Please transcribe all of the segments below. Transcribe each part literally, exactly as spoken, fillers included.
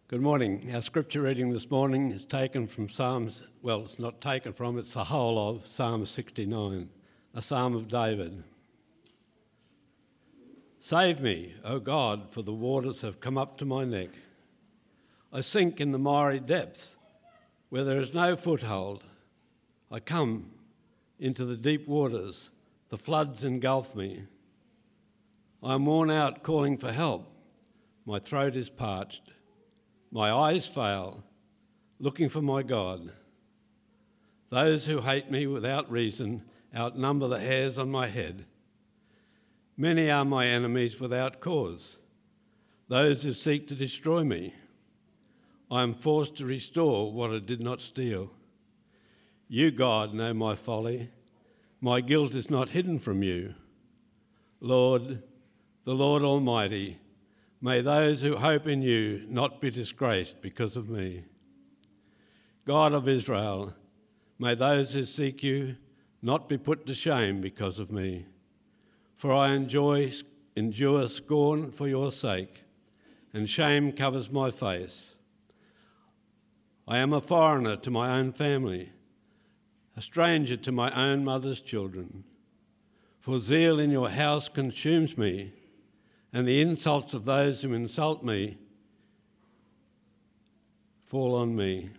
Good morning. Our scripture reading this morning is taken from Psalms, well, it's not taken from, it's the whole of Psalm sixty-nine, a psalm of David. Save me, O God, for the waters have come up to my neck. I sink in the miry depths, where there is no foothold. I come into the deep waters, the floods engulf me. I am worn out calling for help. My throat is parched. My eyes fail, looking for my God. Those who hate me without reason outnumber the hairs on my head. Many are my enemies without cause, those who seek to destroy me. I am forced to restore what I did not steal. You, God, know my folly. My guilt is not hidden from you. Lord, the Lord Almighty, may those who hope in you not be disgraced because of me. God of Israel, may those who seek you not be put to shame because of me. For I enjoy, endure scorn for your sake, and shame covers my face. I am a foreigner to my own family, a stranger to my own mother's children. For zeal in your house consumes me, and the insults of those who insult me fall on me.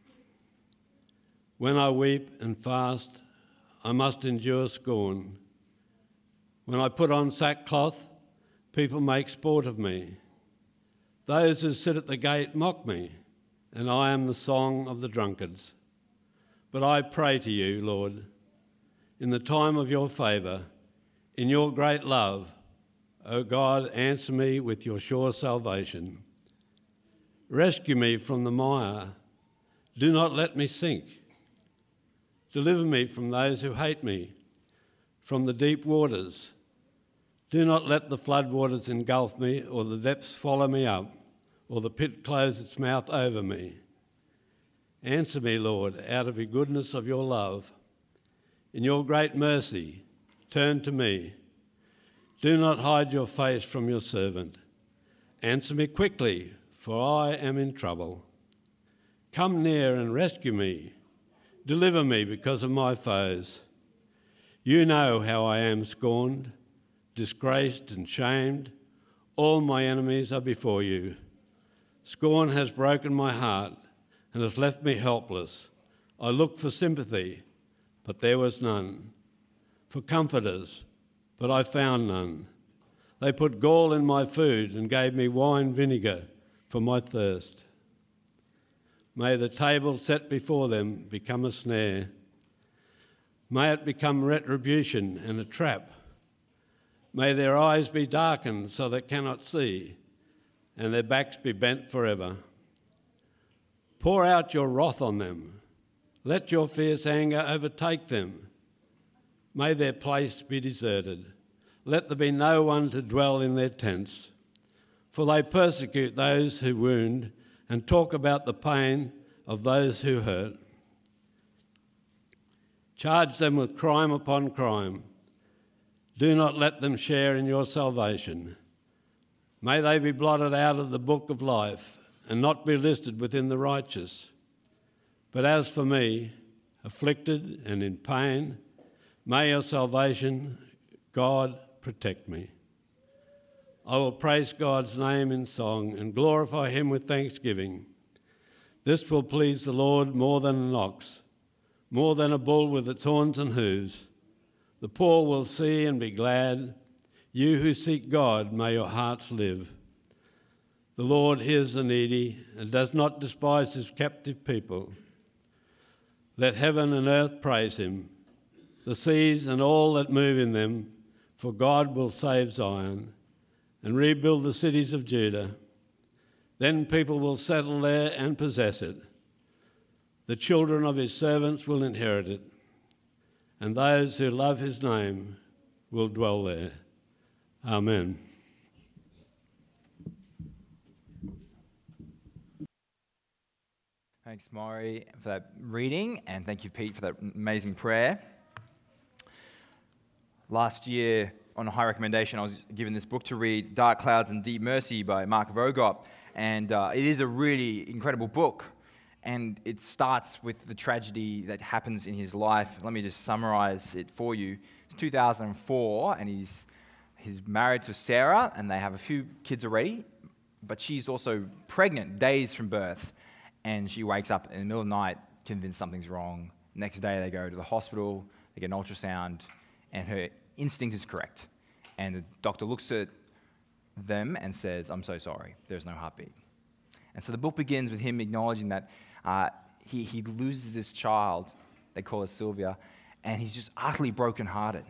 When I weep and fast, I must endure scorn. When I put on sackcloth, people make sport of me. Those who sit at the gate mock me, and I am the song of the drunkards. But I pray to you, Lord, in the time of your favour, in your great love, O God, answer me with your sure salvation. Rescue me from the mire. Do not let me sink. Deliver me from those who hate me, from the deep waters. Do not let the floodwaters engulf me, or the depths swallow me up, or the pit close its mouth over me. Answer me, Lord, out of the goodness of your love. In your great mercy, turn to me. Do not hide your face from your servant. Answer me quickly, for I am in trouble. Come near and rescue me. Deliver me because of my foes. You know how I am scorned, disgraced and shamed. All my enemies are before you. Scorn has broken my heart and has left me helpless. I looked for sympathy, but there was none. For comforters, but I found none. They put gall in my food and gave me wine vinegar for my thirst. May the table set before them become a snare. May it become retribution and a trap. May their eyes be darkened so they cannot see, and their backs be bent forever. Pour out your wrath on them. Let your fierce anger overtake them. May their place be deserted. Let there be no one to dwell in their tents. For they persecute those who wound and talk about the pain of those who hurt. Charge them with crime upon crime. Do not let them share in your salvation. May they be blotted out of the book of life and not be listed within the righteous. But as for me, afflicted and in pain, may your salvation, God, protect me. I will praise God's name in song and glorify him with thanksgiving. This will please the Lord more than an ox, more than a bull with its horns and hooves. The poor will see and be glad. You who seek God, may your hearts live. The Lord hears the needy and does not despise his captive people. Let heaven and earth praise him, the seas and all that move in them, for God will save Zion and rebuild the cities of Judah. Then people will settle there and possess it. The children of his servants will inherit it, and those who love his name will dwell there. Amen. Thanks, Maury, for that reading, and thank you, Pete, for that amazing prayer. Last year, on a high recommendation, I was given this book to read, Dark Clouds and Deep Mercy by Mark Vogt. And uh, it is a really incredible book. And it starts with the tragedy that happens in his life. Let me just summarize it for you. It's two thousand four, and he's, he's married to Sarah, and they have a few kids already, but she's also pregnant days from birth. And she wakes up in the middle of the night, convinced something's wrong. Next day, they go to the hospital, they get an ultrasound, and her instinct is correct. And the doctor looks at them and says, "I'm so sorry, there's no heartbeat." And so the book begins with him acknowledging that uh, he, he loses this child, they call her Sylvia, and he's just utterly brokenhearted.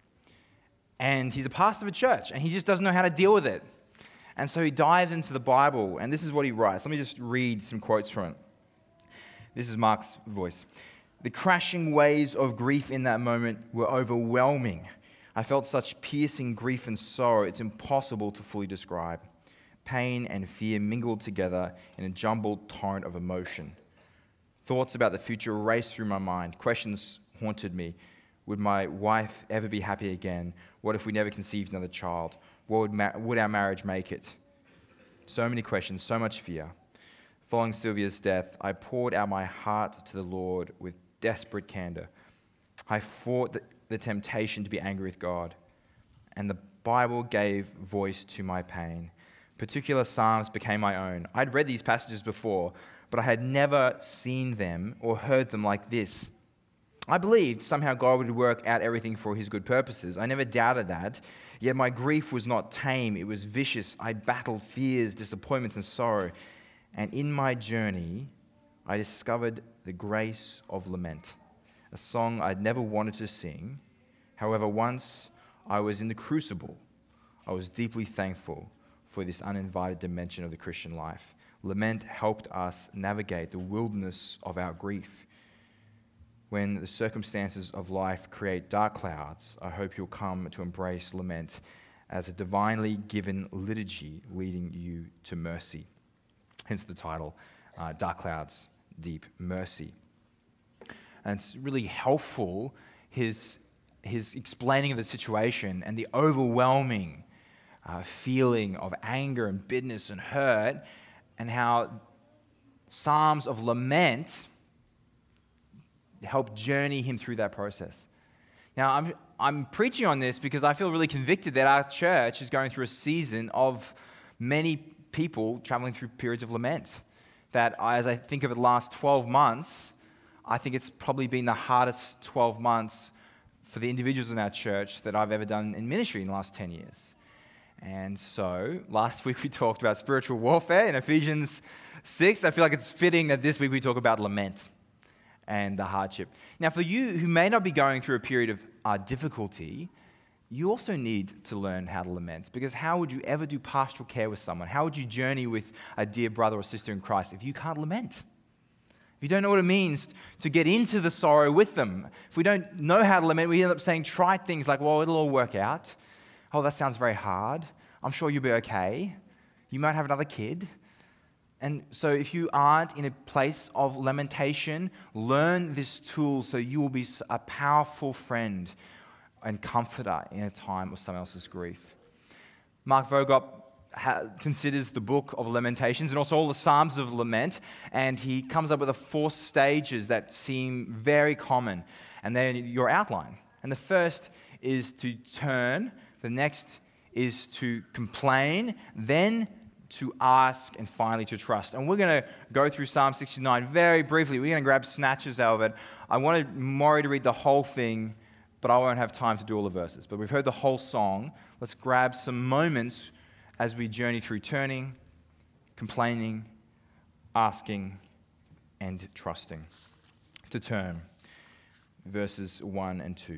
And he's a pastor of a church, and he just doesn't know how to deal with it. And so he dives into the Bible, and this is what he writes. Let me just read some quotes from it. This is Mark's voice. "The crashing waves of grief in that moment were overwhelming. I felt such piercing grief and sorrow, it's impossible to fully describe. Pain and fear mingled together in a jumbled torrent of emotion. Thoughts about the future raced through my mind. Questions haunted me. Would my wife ever be happy again? What if we never conceived another child? What would, ma- would our marriage make it?" So many questions, so much fear. Following Sylvia's death, I poured out my heart to the Lord with desperate candor. I fought the, the temptation to be angry with God, and the Bible gave voice to my pain. Particular psalms became my own. I'd read these passages before, but I had never seen them or heard them like this. I believed somehow God would work out everything for his good purposes. I never doubted that. Yet my grief was not tame. It was vicious. I battled fears, disappointments, and sorrow. And in my journey, I discovered the grace of lament, a song I'd never wanted to sing. However, once I was in the crucible, I was deeply thankful for this uninvited dimension of the Christian life. Lament helped us navigate the wilderness of our grief. When the circumstances of life create dark clouds, I hope you'll come to embrace lament as a divinely given liturgy leading you to mercy. Hence the title, uh, Dark Clouds, Deep Mercy. And it's really helpful, his, his explaining of the situation and the overwhelming Uh, feeling of anger and bitterness and hurt, and how psalms of lament help journey him through that process. Now, I'm I'm preaching on this because I feel really convicted that our church is going through a season of many people traveling through periods of lament. That as I think of the last twelve months, I think it's probably been the hardest twelve months for the individuals in our church that I've ever done in ministry in the last ten years. And so, last week we talked about spiritual warfare in Ephesians six. I feel like it's fitting that this week we talk about lament and the hardship. Now, for you who may not be going through a period of uh, difficulty, you also need to learn how to lament. Because how would you ever do pastoral care with someone? How would you journey with a dear brother or sister in Christ if you can't lament? If you don't know what it means to get into the sorrow with them. If we don't know how to lament, we end up saying trite things like, well, it'll all work out. Oh, that sounds very hard. I'm sure you'll be okay. You might have another kid. And so if you aren't in a place of lamentation, learn this tool so you will be a powerful friend and comforter in a time of someone else's grief. Mark Vogop ha- considers the book of Lamentations and also all the Psalms of Lament, and he comes up with the four stages that seem very common, and they're your outline. And the first is to turn. The next is to complain, then to ask, and finally to trust. And we're going to go through Psalm sixty-nine very briefly. We're going to grab snatches out of it. I wanted Maury to read the whole thing, but I won't have time to do all the verses. But we've heard the whole song. Let's grab some moments as we journey through turning, complaining, asking, and trusting. To turn, verses one and two.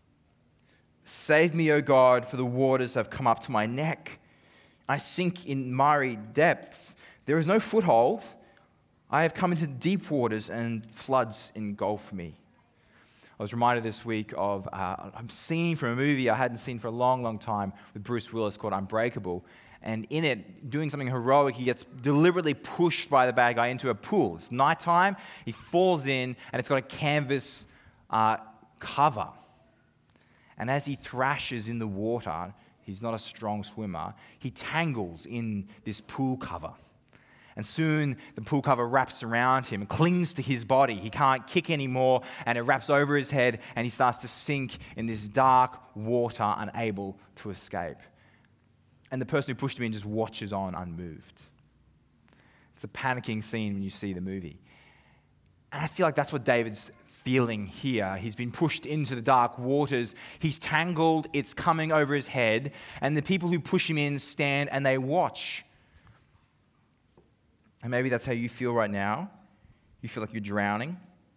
Save me, O God, for the waters have come up to my neck. I sink in miry depths. There is no foothold. I have come into deep waters, and floods engulf me. I was reminded this week of uh, a scene from a movie I hadn't seen for a long, long time with Bruce Willis called Unbreakable. And in it, doing something heroic, he gets deliberately pushed by the bad guy into a pool. It's nighttime. He falls in, and it's got a canvas uh, cover. And as he thrashes in the water, he's not a strong swimmer, he tangles in this pool cover. And soon the pool cover wraps around him and clings to his body. He can't kick anymore, and it wraps over his head, and he starts to sink in this dark water, unable to escape. And the person who pushed him in just watches on unmoved. It's a panicking scene when you see the movie. And I feel like that's what David's feeling here. He's been pushed into the dark waters. He's tangled. It's coming over his head. And the people who push him in stand and they watch. And maybe that's how you feel right now. You feel like you're drowning,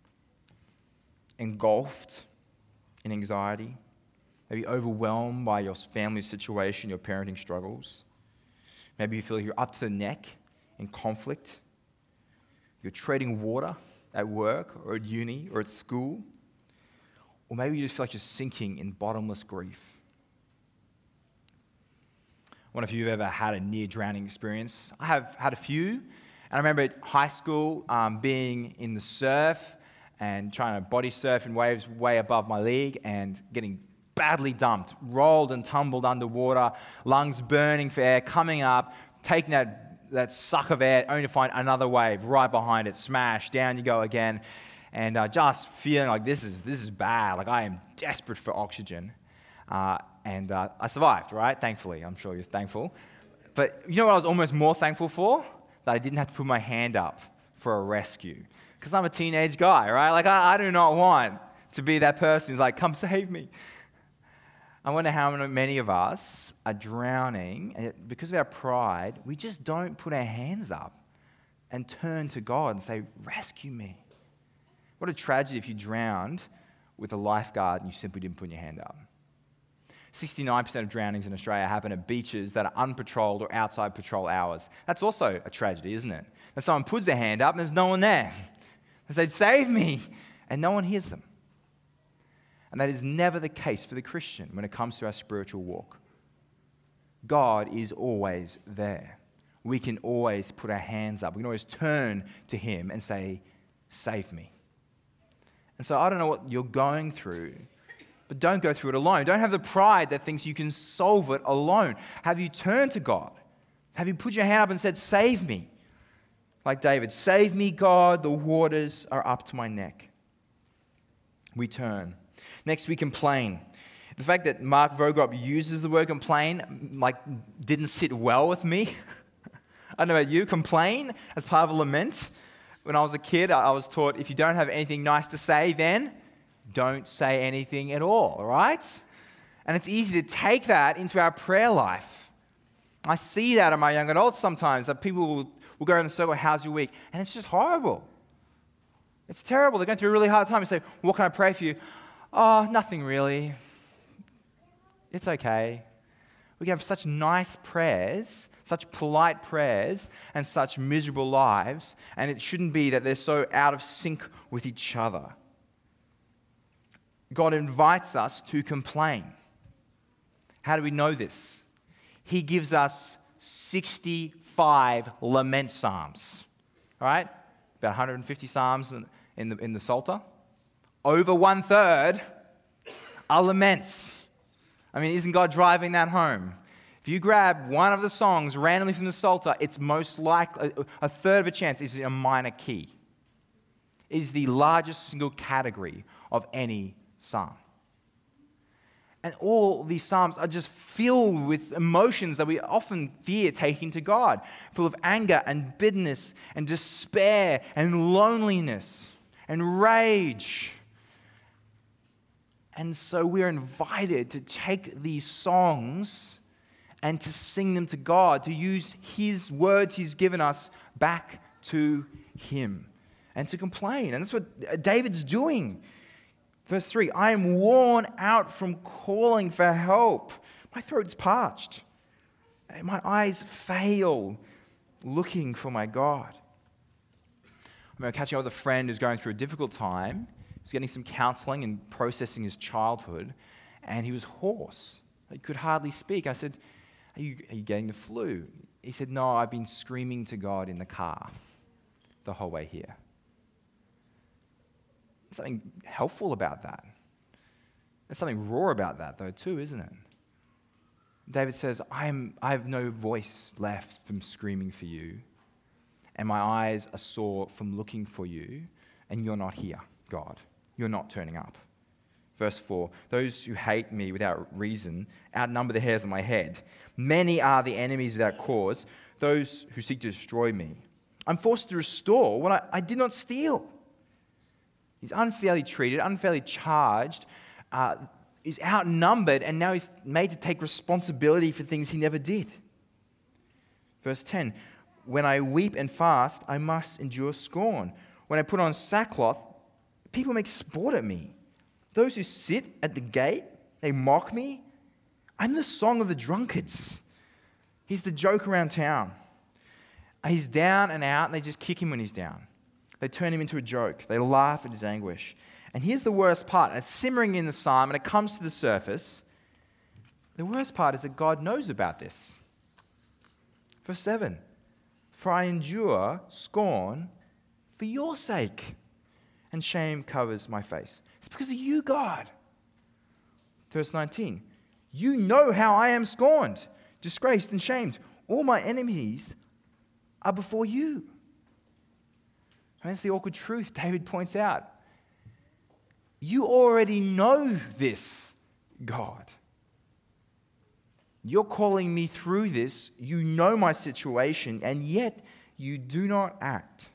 engulfed in anxiety, maybe overwhelmed by your family situation, your parenting struggles. Maybe you feel like you're up to the neck in conflict. You're treading water at work or at uni or at school. Or maybe you just feel like you're sinking in bottomless grief. I wonder if you've ever had a near drowning experience. I have had a few. And I remember at high school um, being in the surf and trying to body surf in waves way above my league and getting badly dumped, rolled and tumbled underwater, lungs burning for air, coming up, taking that, that suck of air, only to find another wave right behind it, smash, down you go again, and uh, just feeling like this is this is bad, like I am desperate for oxygen. Uh, and uh, I survived, right? Thankfully, I'm sure you're thankful. But you know what I was almost more thankful for? That I didn't have to put my hand up for a rescue. Because I'm a teenage guy, right? Like, I, I do not want to be that person who's like, come save me. I wonder how many of us are drowning, and because of our pride, we just don't put our hands up and turn to God and say, rescue me. What a tragedy if you drowned with a lifeguard and you simply didn't put your hand up. sixty-nine percent of drownings in Australia happen at beaches that are unpatrolled or outside patrol hours. That's also a tragedy, isn't it? That someone puts their hand up and there's no one there. They say, save me, and no one hears them. And that is never the case for the Christian when it comes to our spiritual walk. God is always there. We can always put our hands up. We can always turn to Him and say, save me. And so I don't know what you're going through, but don't go through it alone. Don't have the pride that thinks you can solve it alone. Have you turned to God? Have you put your hand up and said, save me? Like David, save me, God, the waters are up to my neck. We turn. Next, we complain. The fact that Mark Vogop uses the word complain, like, didn't sit well with me. I don't know about you, complain as part of a lament. When I was a kid, I was taught if you don't have anything nice to say, then don't say anything at all, right? And it's easy to take that into our prayer life. I see that in my young adults sometimes, that people will, will go in the circle, how's your week? And it's just horrible. It's terrible. They're going through a really hard time. You say, what can I pray for you? Oh, nothing really. It's okay. We can have such nice prayers, such polite prayers, and such miserable lives, and it shouldn't be that they're so out of sync with each other. God invites us to complain. How do we know this? He gives us sixty-five lament psalms, all right? About one hundred fifty psalms in, in, the, in the Psalter. Over one third are laments. I mean, isn't God driving that home? If you grab one of the songs randomly from the Psalter, it's most likely, a third of a chance, is a minor key. It is the largest single category of any psalm. And all these psalms are just filled with emotions that we often fear taking to God, full of anger and bitterness and despair and loneliness and rage. And so we're invited to take these songs and to sing them to God, to use His words He's given us back to Him, and to complain. And that's what David's doing. Verse three, I am worn out from calling for help. My throat's parched. My eyes fail looking for my God. I remember catching up with a friend who's going through a difficult time. He was getting some counseling and processing his childhood, and he was hoarse. He could hardly speak. I said, are you, are you getting the flu? He said, no, I've been screaming to God in the car the whole way here. There's something helpful about that. There's something raw about that, though, too, isn't it? David says, I am, I have no voice left from screaming for you. and my eyes are sore from looking for you, and you're not here, God. You're not turning up. Verse four, those who hate me without reason outnumber the hairs on my head. Many are the enemies without cause, those who seek to destroy me. I'm forced to restore what I, I did not steal. He's unfairly treated, unfairly charged, uh, is outnumbered, and now he's made to take responsibility for things he never did. Verse ten, when I weep and fast, I must endure scorn. When I put on sackcloth, people make sport at me. Those who sit at the gate, they mock me. I'm the song of the drunkards. He's the joke around town. He's down and out, and they just kick him when he's down. They turn him into a joke. They laugh at his anguish. And here's the worst part, and it's simmering in the psalm, and it comes to the surface. The worst part is that God knows about this. Verse seven, for I endure scorn for your sake, and shame covers my face. It's because of you, God. Verse nineteen, you know how I am scorned, disgraced, and shamed. All my enemies are before you. And that's the awkward truth David points out. You already know this, God. You're calling me through this. You know my situation, and yet you do not act.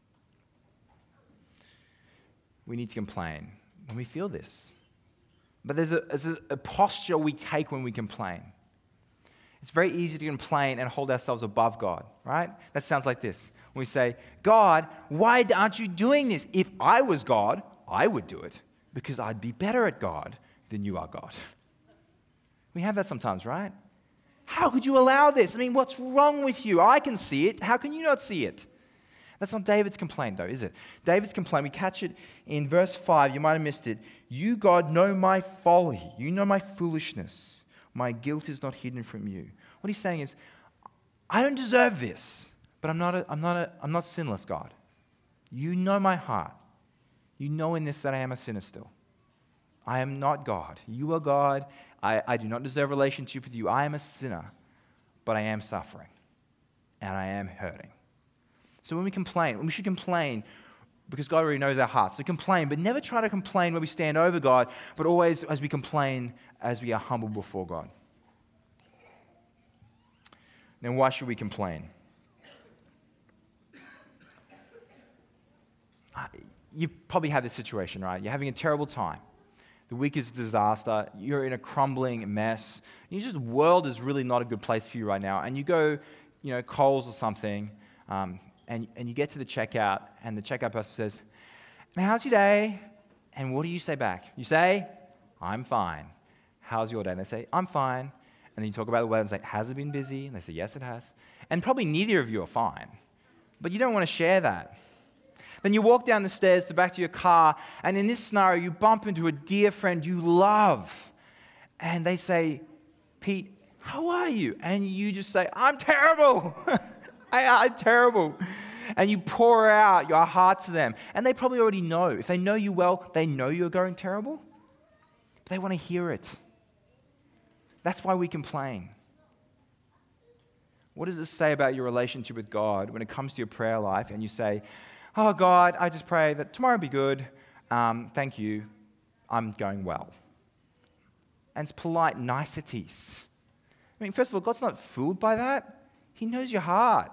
We need to complain when we feel this. But there's a, there's a, a posture we take when we complain. It's very easy to complain and hold ourselves above God, right? That sounds like this. When we say, God, why aren't you doing this? If I was God, I would do it because I'd be better at God than you are, God. We have that sometimes, right? How could you allow this? I mean, what's wrong with you? I can see it. How can you not see it? That's not David's complaint, though, is it? David's complaint, we catch it in verse five. You might have missed it. You, God, know my folly. You know my foolishness. My guilt is not hidden from you. What he's saying is, I don't deserve this, but I'm not, a, I'm not, a, I'm not sinless, God. You know my heart. You know in this that I am a sinner still. I am not God. You are God. I, I do not deserve a relationship with you. I am a sinner, but I am suffering, and I am hurting. So when we complain, we should complain because God already knows our hearts. So complain, but never try to complain where we stand over God, but always as we complain, as we are humble before God. Then why should we complain? You probably had this situation, right? You're having a terrible time. The week is a disaster. You're in a crumbling mess. You just, the world is really not a good place for you right now. And you go, you know, Coles or something, um, and, and you get to the checkout, and the checkout person says, "Now, how's your day?" And what do you say back? You say, "I'm fine." "How's your day?" And they say, "I'm fine." And then you talk about the weather and say, "Has it been busy?" And they say, "Yes, it has." And probably neither of you are fine. But you don't want to share that. Then you walk down the stairs to back to your car, and in this scenario, you bump into a dear friend you love. And they say, "Pete, how are you?" And you just say, "I'm terrible." I, I'm terrible. And you pour out your heart to them. And they probably already know. If they know you well, they know you're going terrible. But they want to hear it. That's why we complain. What does this say about your relationship with God when it comes to your prayer life and you say, "Oh God, I just pray that tomorrow will be good. Um, thank you. I'm going well." And it's polite niceties. I mean, first of all, God's not fooled by that. He knows your heart.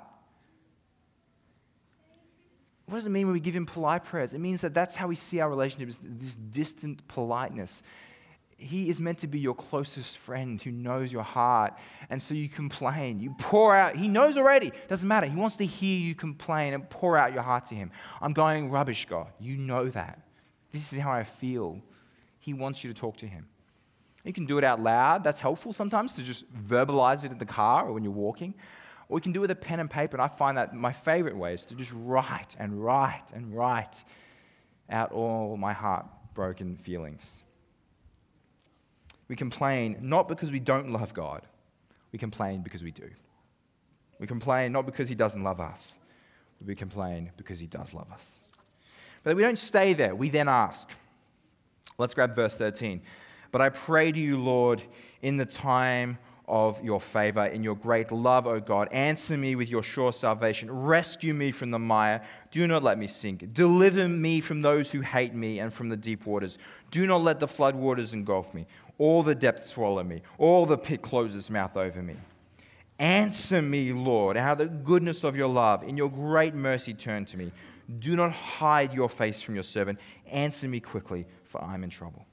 What does it mean when we give him polite prayers? It means that that's how we see our relationship, is this distant politeness. He is meant to be your closest friend who knows your heart. And so you complain. You pour out. He knows already. Doesn't matter. He wants to hear you complain and pour out your heart to him. "I'm going rubbish, God." You know that. This is how I feel. He wants you to talk to him. You can do it out loud. That's helpful sometimes to just verbalize it in the car or when you're walking. Or you can do it with a pen and paper. And I find that my favorite way is to just write and write and write out all my heartbroken feelings. We complain not because we don't love God. We complain because we do. We complain not because he doesn't love us, but we complain because he does love us. But we don't stay there. We then ask. Let's grab verse thirteen. "But I pray to you, Lord, in the time of your favor. In your great love, O God, answer me with your sure salvation. Rescue me from the mire. Do not let me sink. Deliver me from those who hate me and from the deep waters. Do not let the flood waters engulf me. All the depths swallow me. All the pit closes its mouth over me. Answer me, Lord, out of the goodness of your love. In your great mercy, turn to me. Do not hide your face from your servant. Answer me quickly, for I am in trouble.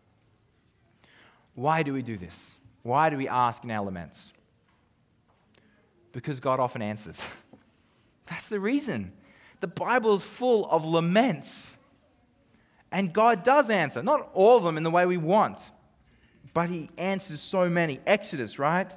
Why do we do this? Why do we ask in our laments? Because God often answers. That's the reason. The Bible is full of laments. And God does answer. Not all of them in the way we want, but He answers so many. Exodus, right?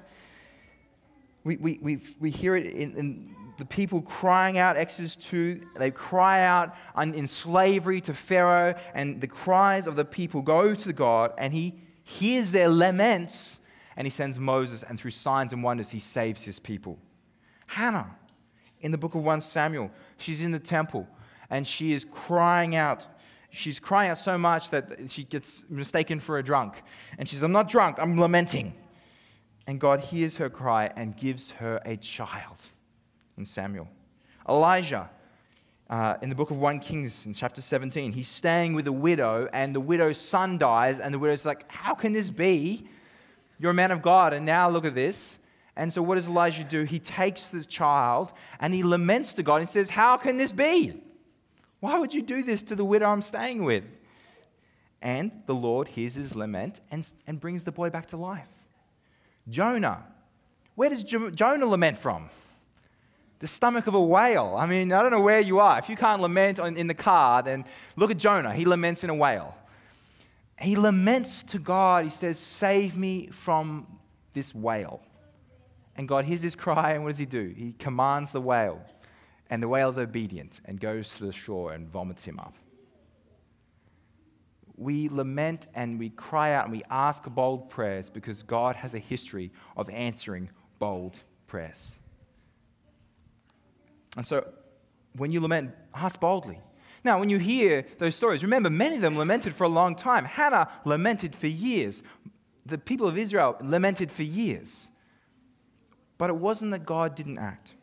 We, we, we, we hear it in, in the people crying out, Exodus two. They cry out in slavery to Pharaoh, and the cries of the people go to God, and He hears their laments, and He sends Moses, and through signs and wonders, He saves His people. Hannah, in the book of First Samuel, she's in the temple, and she is crying out. She's crying out so much that she gets mistaken for a drunk. And she says, I'm not drunk, I'm lamenting. And God hears her cry and gives her a child in Samuel. Elijah, uh, in the book of First Kings, in chapter seventeen, he's staying with a widow, and the widow's son dies, and the widow's like, how can this be? You're a man of God, and now look at this. And so what does Elijah do? He takes this child, and he laments to God, and says, how can this be? Why would you do this to the widow I'm staying with? And the Lord hears his lament and, and brings the boy back to life. Jonah. Where does Jo- Jonah lament from? The stomach of a whale. I mean, I don't know where you are. If you can't lament on, in the car, then look at Jonah. He laments in a whale. He laments to God. He says, save me from this whale. And God hears his cry, and what does he do? He commands the whale. And the whale's obedient and goes to the shore and vomits him up. We lament and we cry out and we ask bold prayers because God has a history of answering bold prayers. And so when you lament, ask boldly. Now, when you hear those stories, remember, many of them lamented for a long time. Hannah lamented for years. The people of Israel lamented for years. But it wasn't that God didn't act.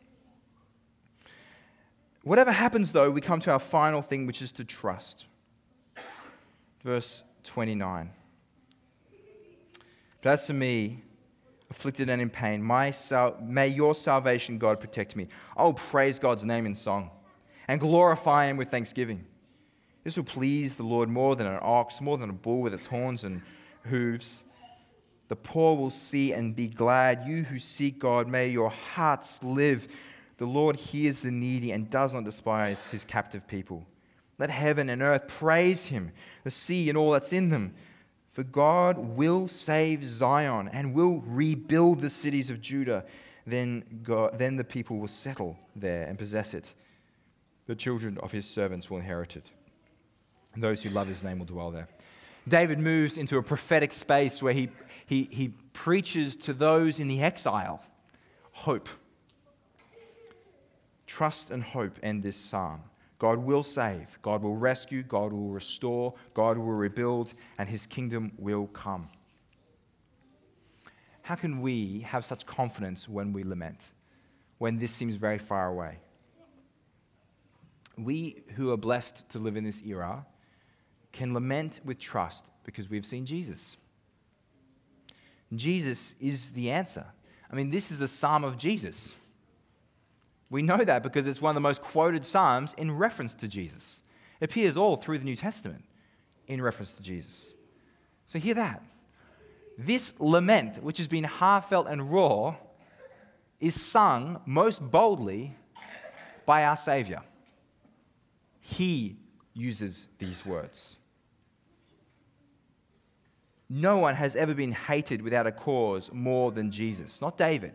Whatever happens, though, we come to our final thing, which is to trust. Verse twenty-nine. But as for me, afflicted and in pain, my sal- may your salvation, God, protect me. I will praise God's name in song and glorify him with thanksgiving. This will please the Lord more than an ox, more than a bull with its horns and hooves. The poor will see and be glad. You who seek God, may your hearts live. The Lord hears the needy and does not despise his captive people. Let heaven and earth praise him, the sea and all that's in them. For God will save Zion and will rebuild the cities of Judah. Then, God, then the people will settle there and possess it. The children of his servants will inherit it. And those who love his name will dwell there. David moves into a prophetic space where he, he, he preaches to those in the exile hope. Trust and hope end this psalm. God will save, God will rescue, God will restore, God will rebuild, and his kingdom will come. How can we have such confidence when we lament, when this seems very far away? We who are blessed to live in this era can lament with trust because we've seen Jesus. Jesus is the answer. I mean, this is a psalm of Jesus. We know that because it's one of the most quoted psalms in reference to Jesus. It appears all through the New Testament in reference to Jesus. So hear that. This lament, which has been heartfelt and raw, is sung most boldly by our Savior. He uses these words. No one has ever been hated without a cause more than Jesus, not David.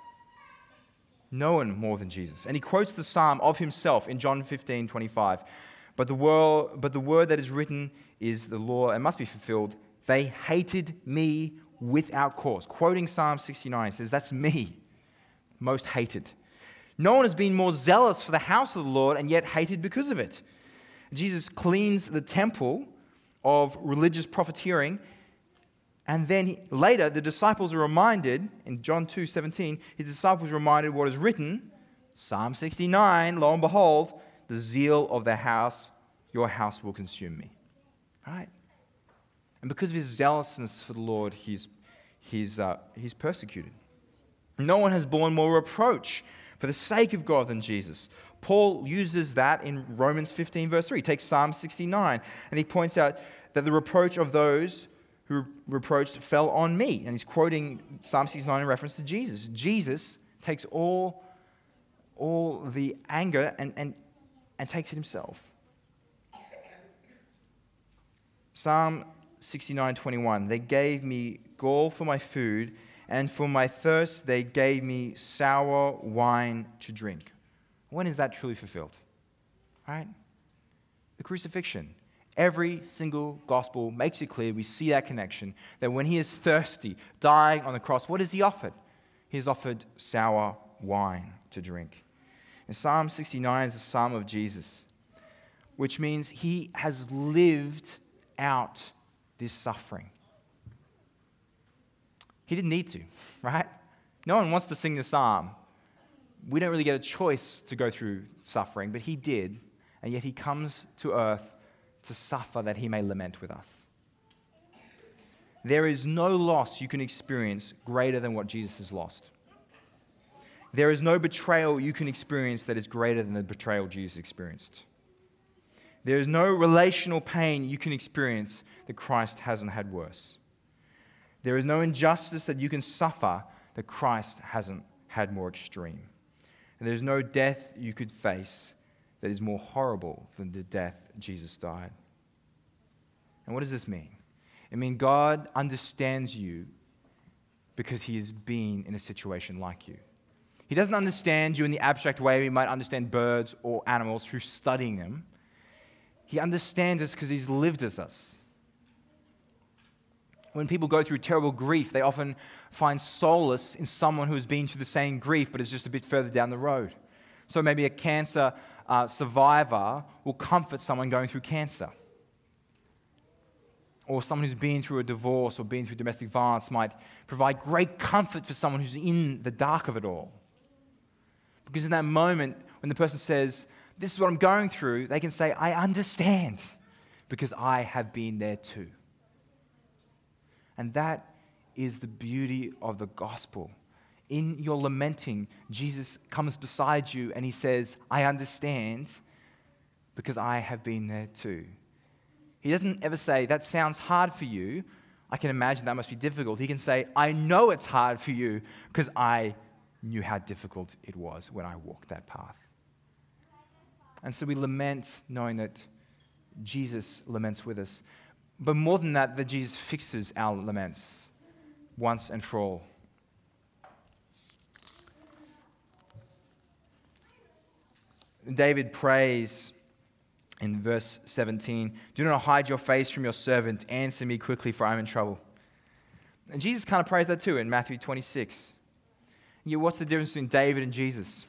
No one more than Jesus. And he quotes the psalm of himself in John fifteen twenty-five. But the word, but the word that is written is the law, and must be fulfilled. They hated me without cause. Quoting Psalm sixty-nine, says, that's me, most hated. No one has been more zealous for the house of the Lord and yet hated because of it. Jesus cleans the temple of religious profiteering And then he, later, the disciples are reminded, in John two seventeen, his disciples are reminded what is written, Psalm sixty-nine, lo and behold, the zeal of the house, your house will consume me. Right? And because of his zealousness for the Lord, he's, he's, uh, he's persecuted. No one has borne more reproach for the sake of God than Jesus. Paul uses that in Romans fifteen, verse three. He takes Psalm sixty-nine, and he points out that the reproach of those who reproached fell on me. And he's quoting Psalm sixty-nine in reference to Jesus. Jesus takes all, all the anger and, and, and takes it himself. Psalm sixty-nine twenty-one, they gave me gall for my food, and for my thirst they gave me sour wine to drink. When is that truly fulfilled? Right? The crucifixion. Every single gospel makes it clear, we see that connection, that when he is thirsty, dying on the cross, what is he offered? He is offered sour wine to drink. And Psalm sixty-nine is the psalm of Jesus, which means he has lived out this suffering. He didn't need to, right? No one wants to sing the psalm. We don't really get a choice to go through suffering, but he did, and yet he comes to earth to suffer that he may lament with us. There is no loss you can experience greater than what Jesus has lost. There is no betrayal you can experience that is greater than the betrayal Jesus experienced. There is no relational pain you can experience that Christ hasn't had worse. There is no injustice that you can suffer that Christ hasn't had more extreme. And there is no death you could face that is more horrible than the death Jesus died. And what does this mean? It means God understands you because he has been in a situation like you. He doesn't understand you in the abstract way we might understand birds or animals through studying them. He understands us because he's lived as us. When people go through terrible grief, they often find solace in someone who has been through the same grief but is just a bit further down the road. So maybe a cancer uh, survivor will comfort someone going through cancer. Or someone who's been through a divorce or been through domestic violence might provide great comfort for someone who's in the dark of it all. Because in that moment, when the person says, this is what I'm going through, they can say, I understand, because I have been there too. And that is the beauty of the gospel. In your lamenting, Jesus comes beside you and he says, I understand because I have been there too. He doesn't ever say, that sounds hard for you. I can imagine that must be difficult. He can say, I know it's hard for you because I knew how difficult it was when I walked that path. And so we lament knowing that Jesus laments with us. But more than that, that Jesus fixes our laments once and for all. David prays in verse seventeen, do not hide your face from your servant. Answer me quickly, for I'm in trouble. And Jesus kind of prays that too in Matthew twenty-six. Yeah, what's the difference between David and Jesus?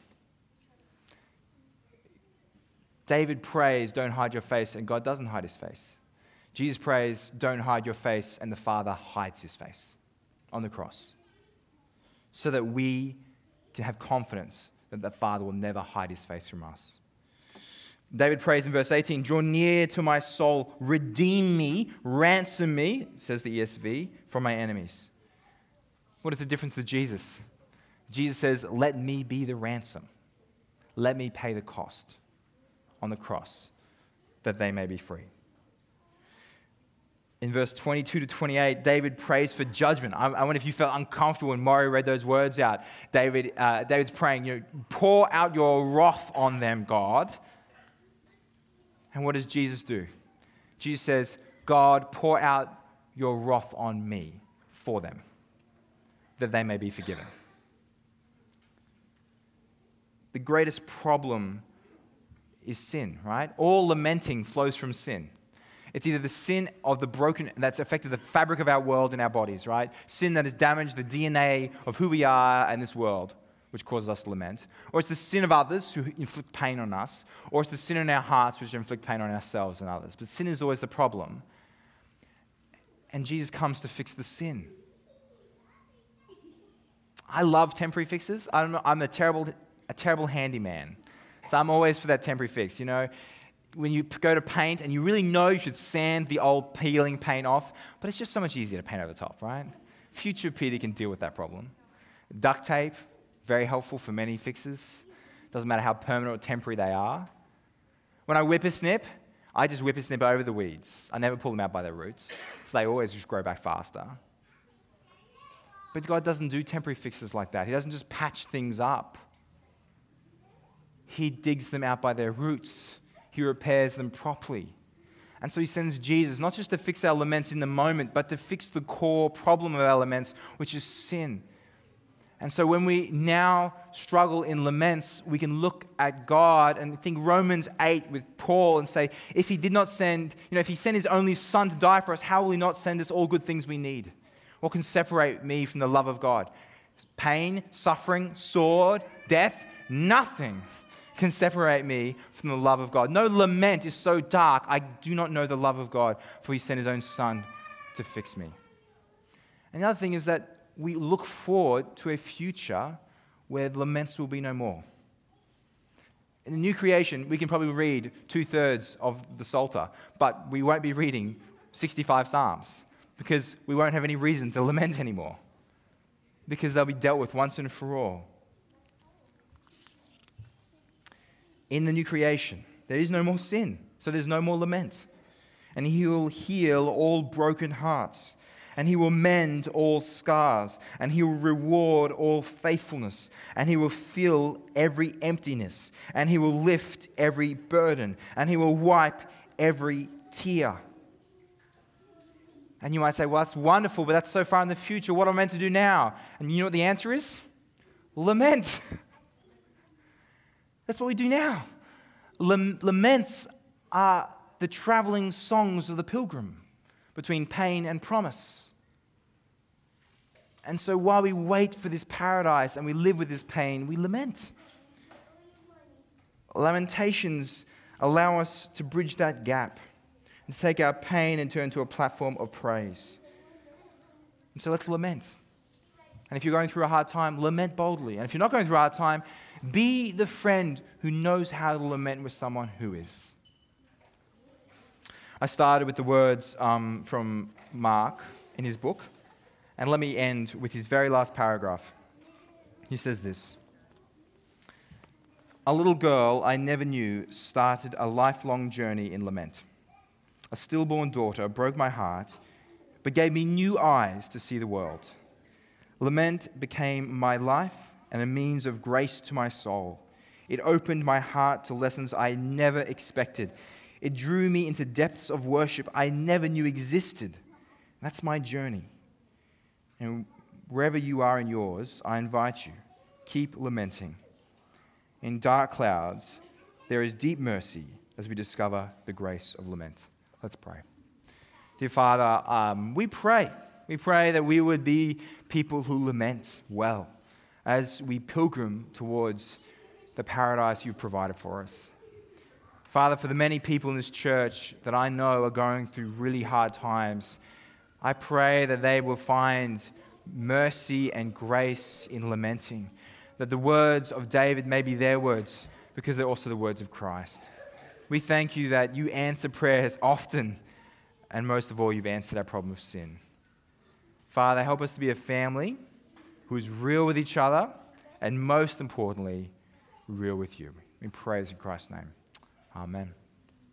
David prays, don't hide your face, and God doesn't hide his face. Jesus prays, don't hide your face, and the Father hides his face on the cross. So that we can have confidence that the Father will never hide his face from us. David prays in verse eighteen, draw near to my soul, redeem me, ransom me, says the E S V, from my enemies. What is the difference with Jesus? Jesus says, let me be the ransom. Let me pay the cost on the cross that they may be free. In verse twenty-two to twenty-eight, David prays for judgment. I, I wonder if you felt uncomfortable when Maury read those words out. David, uh, David's praying, you know, pour out your wrath on them, God. And what does Jesus do? Jesus says, God, pour out your wrath on me for them, that they may be forgiven. The greatest problem is sin, right? All lamenting flows from sin. It's either the sin of the broken, that's affected the fabric of our world and our bodies, right? Sin that has damaged the D N A of who we are in this world, which causes us to lament. Or it's the sin of others who inflict pain on us. Or it's the sin in our hearts which inflict pain on ourselves and others. But sin is always the problem. And Jesus comes to fix the sin. I love temporary fixes. I'm, I'm a terrible, a terrible handyman. So I'm always for that temporary fix. You know, when you go to paint and you really know you should sand the old peeling paint off, but it's just so much easier to paint over the top, right? Future Peter can deal with that problem. Duct tape, very helpful for many fixes. Doesn't matter how permanent or temporary they are. When I whippersnip, I just whippersnip over the weeds. I never pull them out by their roots, so they always just grow back faster. But God doesn't do temporary fixes like that. He doesn't just patch things up. He digs them out by their roots. He repairs them properly. And so he sends Jesus, not just to fix our laments in the moment, but to fix the core problem of our laments, which is sin. And so when we now struggle in laments, we can look at God and think Romans eight with Paul and say, if he did not send, you know, if he sent his only son to die for us, how will he not send us all good things we need? What can separate me from the love of God? Pain, suffering, sword, death? Nothing can separate me from the love of God. No lament is so dark, I do not know the love of God, for he sent his own son to fix me. And the other thing is that we look forward to a future where laments will be no more. In the new creation, we can probably read two-thirds of the Psalter, but we won't be reading sixty-five Psalms because we won't have any reason to lament anymore because they'll be dealt with once and for all. In the new creation, there is no more sin, so there's no more lament. And he will heal all broken hearts, and he will mend all scars, and he will reward all faithfulness, and he will fill every emptiness, and he will lift every burden, and he will wipe every tear. And you might say, well, that's wonderful, but that's so far in the future. What am I meant to do now? And you know what the answer is? Lament. That's what we do now. Laments are the traveling songs of the pilgrim between pain and promise. And so while we wait for this paradise and we live with this pain, we lament. Lamentations allow us to bridge that gap and to take our pain and turn to a platform of praise. And so let's lament. And if you're going through a hard time, lament boldly. And if you're not going through a hard time, be the friend who knows how to lament with someone who is. I started with the words um, from Mark in his book, and let me end with his very last paragraph. He says this: a little girl I never knew started a lifelong journey in lament. A stillborn daughter broke my heart, but gave me new eyes to see the world. Lament became my life and a means of grace to my soul. It opened my heart to lessons I never expected. It drew me into depths of worship I never knew existed. That's my journey. And wherever you are in yours, I invite you, keep lamenting. In dark clouds, there is deep mercy as we discover the grace of lament. Let's pray. Dear Father, um, we pray. We pray that we would be people who lament well as we pilgrim towards the paradise you've provided for us. Father, for the many people in this church that I know are going through really hard times, I pray that they will find mercy and grace in lamenting, that the words of David may be their words because they're also the words of Christ. We thank you that you answer prayers often, and most of all, you've answered our problem of sin. Father, help us to be a family who is real with each other, and most importantly, real with you. We pray this in Christ's name. Amen.